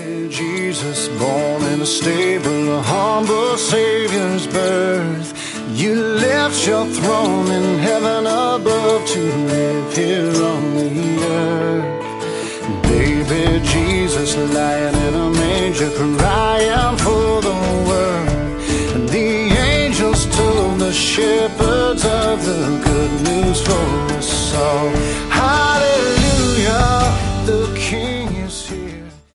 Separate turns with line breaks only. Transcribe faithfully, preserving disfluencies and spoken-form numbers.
Baby Jesus, born in a stable, a humble Savior's birth. You left your throne in heaven above to live here on the earth. Baby Jesus, lying in a manger, crying for the world. And the angels told the shepherds of the good news for